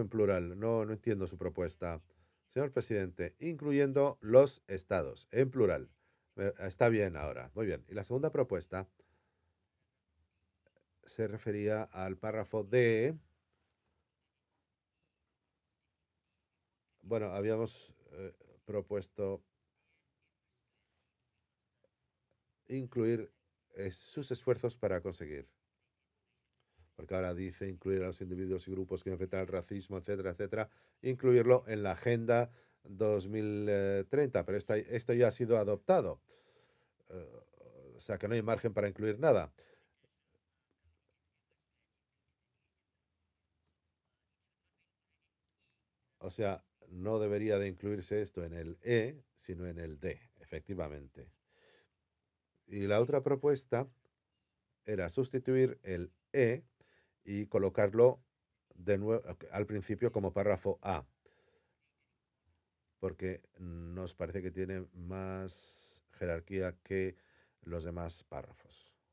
en plural? No, no entiendo su propuesta. Señor presidente, incluyendo los estados, en plural. Está bien ahora, muy bien. Y la segunda propuesta se refería al párrafo de, bueno, habíamos propuesto incluir sus esfuerzos para conseguir, porque ahora dice incluir a los individuos y grupos que enfrentan el racismo, etcétera, etcétera, incluirlo en la Agenda 2030, pero esto ya ha sido adoptado, eh, o sea que no hay margen para incluir nada. O sea, no debería de incluirse esto en el E, sino en el D, efectivamente. Y la otra propuesta era sustituir el E y colocarlo de nuevo al principio como párrafo A, porque nos parece que tiene más jerarquía que los demás párrafos.